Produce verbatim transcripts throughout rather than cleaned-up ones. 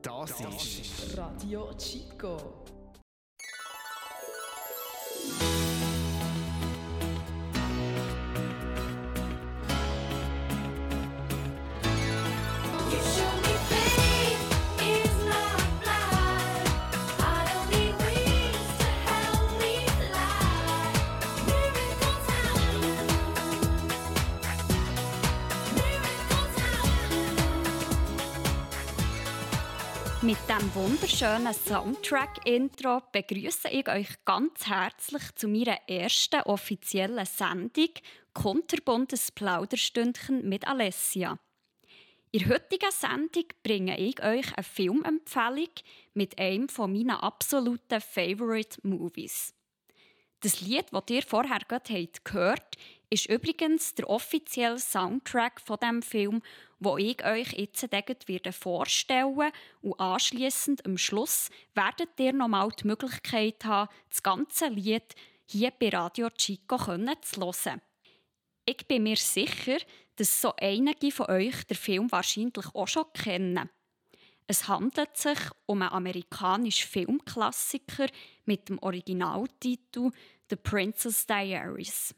Das ist Radio Chico. Mit diesem wunderschönen Soundtrack-Intro begrüße ich euch ganz herzlich zu meiner ersten offiziellen Sendung «Kunterbuntes Plauderstündchen mit Alessia». In der heutigen Sendung bringe ich euch eine Filmempfehlung mit einem meiner absoluten Favorite Movies. Das Lied, das ihr vorher gerade gehört habt, ist übrigens der offizielle Soundtrack von diesem Film, den ich euch jetzt vorstellen werde. Und anschliessend am Schluss werdet ihr noch mal die Möglichkeit haben, das ganze Lied hier bei Radio Chico zu hören. Ich bin mir sicher, dass so einige von euch den Film wahrscheinlich auch schon kennen. Es handelt sich um einen amerikanischen Filmklassiker mit dem Originaltitel «The Princess Diaries».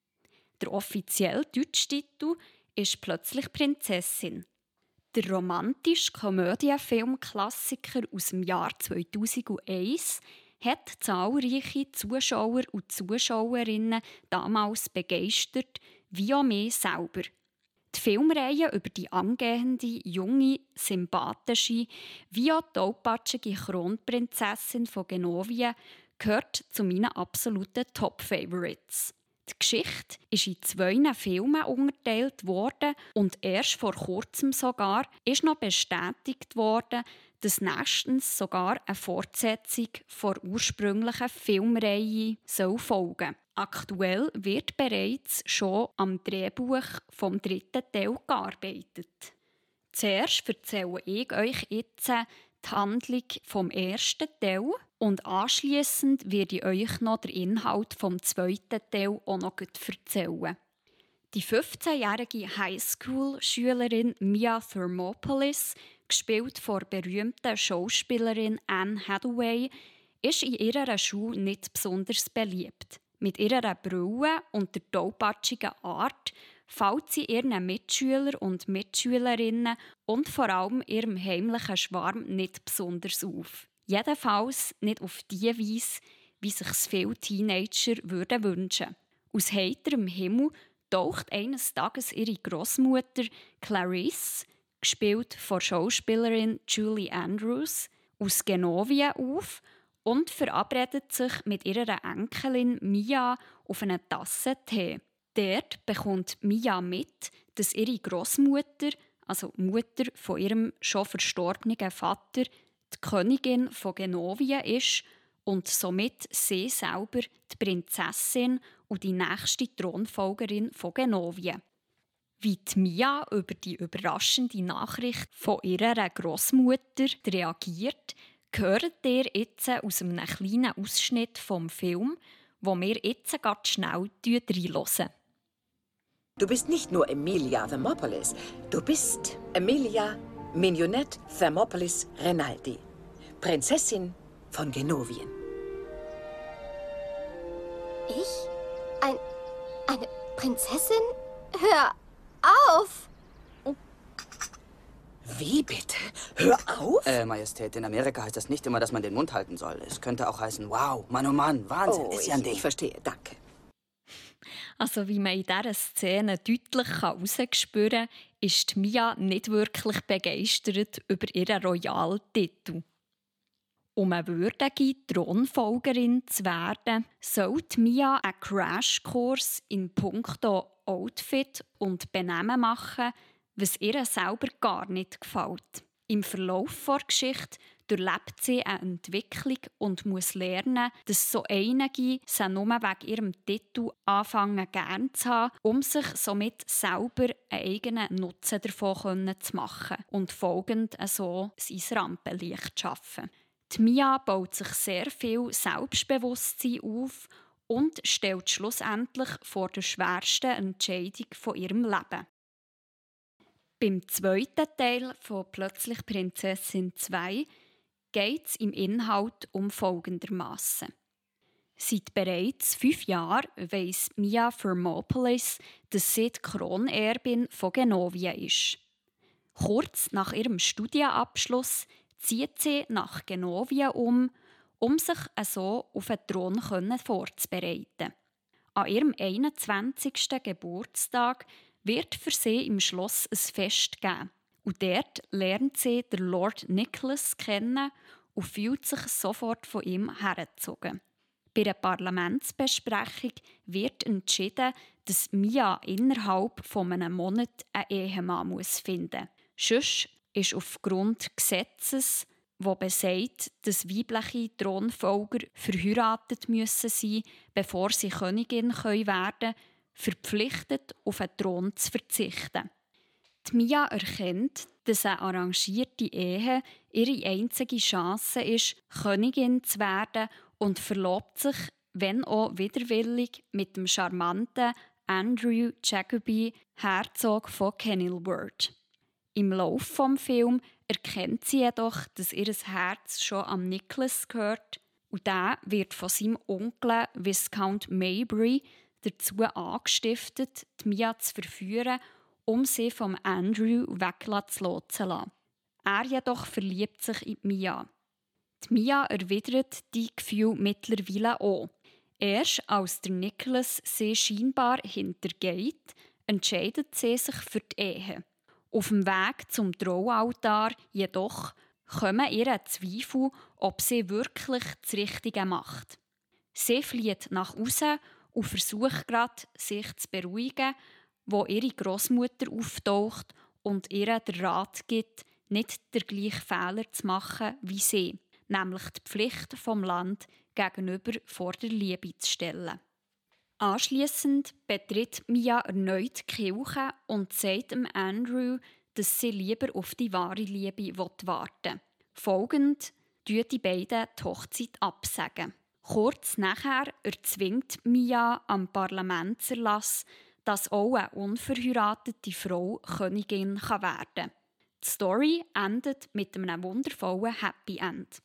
Der offizielle deutsche Titel ist «Plötzlich Prinzessin». Der romantische Komödienfilmklassiker aus dem Jahr zweitausendeins hat zahlreiche Zuschauer und Zuschauerinnen damals begeistert, wie auch mich selber. Die Filmreihe über die angehende, junge, sympathische, wie auch tollpatschige Kronprinzessin von Genovien gehört zu meinen absoluten Top-Favorites. Die Geschichte ist in zwei Filmen unterteilt worden und erst vor kurzem sogar ist noch bestätigt worden, dass nächstens sogar eine Fortsetzung der ursprünglichen Filmreihe soll folgen. Aktuell wird bereits schon am Drehbuch vom dritten Teil gearbeitet. Zuerst erzähle ich euch jetzt die Handlung vom ersten Teil und anschliessend werde ich euch noch den Inhalt vom zweiten Teil auch noch erzählen. Die fünfzehnjährige Highschool-Schülerin Mia Thermopolis, gespielt von der berühmten Schauspielerin Anne Hathaway, ist in ihrer Schule nicht besonders beliebt. Mit ihrer Brille und der tollpatschigen Art fällt sie ihren Mitschülern und Mitschülerinnen und vor allem ihrem heimlichen Schwarm nicht besonders auf. Jedenfalls nicht auf die Weise, wie sich viele Teenager würden wünschen. Aus heiterem Himmel taucht eines Tages ihre Großmutter Clarice, gespielt von Schauspielerin Julie Andrews, aus Genovien auf und verabredet sich mit ihrer Enkelin Mia auf eine Tasse Tee. Dort bekommt Mia mit, dass ihre Großmutter, also die Mutter von ihrem schon verstorbenen Vater, die Königin von Genovien ist und somit sie selber die Prinzessin und die nächste Thronfolgerin von Genovien. Wie die Mia über die überraschende Nachricht von ihrer Großmutter reagiert, hört ihr jetzt aus einem kleinen Ausschnitt vom Film, wo wir jetzt ganz schnell reinhören. Du bist nicht nur Emilia Thermopolis, du bist Emilia Mignonette Thermopolis Renaldi, Prinzessin von Genovien. Ich? Ein, eine Prinzessin? Hör auf! Wie bitte? Hör auf! Äh, Majestät, in Amerika heißt das nicht immer, dass man den Mund halten soll. Es könnte auch heißen, wow, Mann, oh Mann, Wahnsinn, Oh, ist ich, ja ein ich Ding. verstehe, danke. Also wie man in dieser Szene deutlich herausspüren kann, ist Mia nicht wirklich begeistert über ihren Royaltitel. Um eine würdige Thronfolgerin zu werden, sollte Mia einen Crashkurs in puncto Outfit und Benehmen machen, was ihr selber gar nicht gefällt. Im Verlauf der Geschichte durchlebt sie eine Entwicklung und muss lernen, dass so einige sie nur wegen ihrem Titel anfangen gern zu haben, um sich somit selber einen eigenen Nutzen davon zu machen und folgend so sein Rampenlicht zu schaffen. Die Mia baut sich sehr viel Selbstbewusstsein auf und stellt schlussendlich vor der schwersten Entscheidung von ihrem Leben. Beim zweiten Teil von «Plötzlich Prinzessin zwei» geht es im Inhalt um folgendermaßen. Seit bereits fünf Jahren weiss Mia Thermopolis, dass sie die Kronerbin von Genovia ist. Kurz nach ihrem Studienabschluss zieht sie nach Genovia um, um sich so auf den Thron vorzubereiten. An ihrem einundzwanzigsten Geburtstag wird für sie im Schloss ein Fest geben. Und dort lernt sie den Lord Nicholas kennen und fühlt sich sofort von ihm hergezogen. Bei einer Parlamentsbesprechung wird entschieden, dass Mia innerhalb von einem Monat einen Ehemann finden muss. Sonst ist aufgrund Gesetzes, das besagt, dass weibliche Thronfolger verheiratet müssen sein, bevor sie Königin werden können, verpflichtet, auf den Thron zu verzichten. Die Mia erkennt, dass eine arrangierte Ehe ihre einzige Chance ist, Königin zu werden, und verlobt sich, wenn auch widerwillig, mit dem charmanten Andrew Jacobi, Herzog von Kenilworth. Im Laufe des Films erkennt sie jedoch, dass ihr Herz schon am Nicholas gehört, und der wird von seinem Onkel Viscount Maybury dazu angestiftet, die Mia zu verführen, um sie vom Andrew wegzulassen zu lassen. Er jedoch verliebt sich in Mia. Die Mia erwidert die Gefühle mittlerweile auch. Erst als der Nicholas sie scheinbar hintergeht, entscheidet sie sich für die Ehe. Auf dem Weg zum Traualtar jedoch kommen ihr Zweifel, ob sie wirklich das Richtige macht. Sie flieht nach außen und versucht gerade, sich zu beruhigen, wo ihre Großmutter auftaucht und ihr den Rat gibt, nicht den gleichen Fehler zu machen wie sie, nämlich die Pflicht vom Land gegenüber vor der Liebe zu stellen. Anschliessend betritt Mia erneut die Kirche und sagt dem Andrew, dass sie lieber auf die wahre Liebe warten will. Folgend tun die beiden die Hochzeit absagen. Kurz nachher erzwingt Mia am Parlamentserlass, dass auch eine unverheiratete Frau Königin werden kann. Die Story endet mit einem wundervollen Happy End.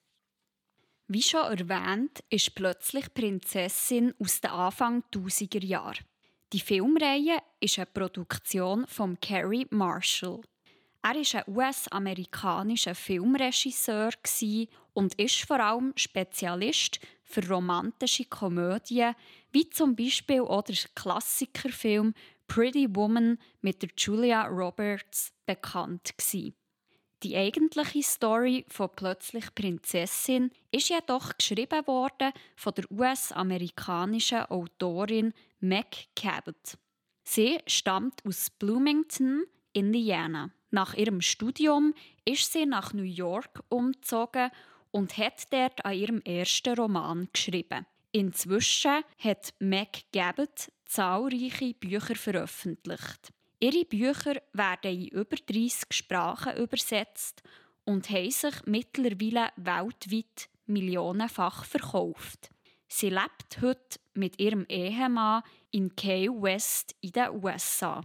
Wie schon erwähnt, ist «Plötzlich Prinzessin» aus den Anfang tausiger Jahren. Die Filmreihe ist eine Produktion von Cary Marshall. Er war ein U S-amerikanischer Filmregisseur und ist vor allem Spezialist für romantische Komödien, wie zum Beispiel auch der Klassikerfilm «Pretty Woman» mit der Julia Roberts bekannt war. Die eigentliche Story von «Plötzlich Prinzessin» ist jedoch geschrieben worden von der U S-amerikanischen Autorin Meg Cabot. Sie stammt aus Bloomington, Indiana. Nach ihrem Studium ist sie nach New York umgezogen und hat dort an ihrem ersten Roman geschrieben. Inzwischen hat Meg Cabot zahlreiche Bücher veröffentlicht. Ihre Bücher werden in über dreissig Sprachen übersetzt und haben sich mittlerweile weltweit millionenfach verkauft. Sie lebt heute mit ihrem Ehemann in Key West in den U S A.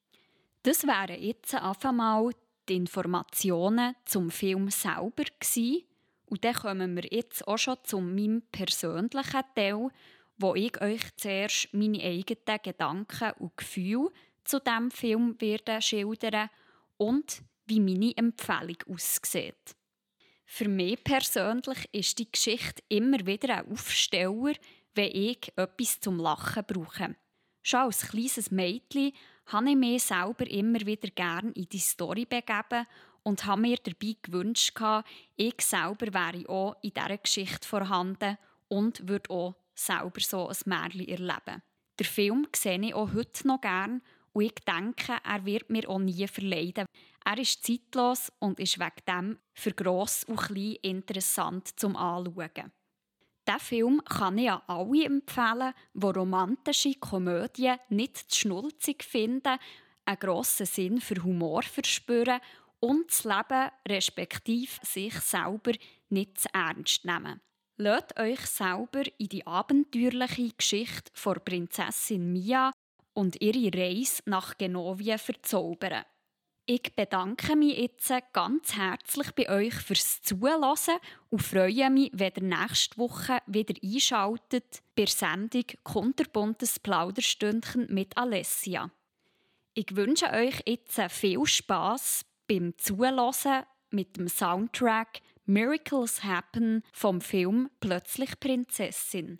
Das wären jetzt einfach mal die Informationen zum Film selber gewesen. Und dann kommen wir jetzt auch schon zu meinem persönlichen Teil, wo ich euch zuerst meine eigenen Gedanken und Gefühle zu diesem Film werde schildern und wie meine Empfehlung aussieht. Für mich persönlich ist die Geschichte immer wieder ein Aufsteller, wenn ich etwas zum Lachen brauche. Schon als kleines Mädchen habe ich mich selber immer wieder gerne in die Story begeben und habe mir dabei gewünscht, ich selber wäre auch in dieser Geschichte vorhanden und würde auch selber so ein Märchen erleben. Den Film sehe ich auch heute noch gerne und ich denke, er wird mir auch nie verleiden. Er ist zeitlos und ist wegen dem für gross und klein interessant zum Anschauen. Diesen Film kann ich an alle empfehlen, die romantische Komödien nicht zu schnulzig finden, einen grossen Sinn für Humor verspüren und das Leben respektive sich selber nicht zu ernst nehmen. Lasst euch selber in die abenteuerliche Geschichte von Prinzessin Mia und ihre Reise nach Genovia verzaubern. Ich bedanke mich jetzt ganz herzlich bei euch fürs Zuhören und freue mich, wenn ihr nächste Woche wieder einschaltet bei der Sendung «Kunterbuntes Plauderstündchen» mit Alessia. Ich wünsche euch jetzt viel Spass beim Zuhören mit dem Soundtrack «Miracles Happen» vom Film «Plötzlich Prinzessin».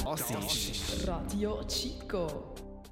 Das ist Radio Chico.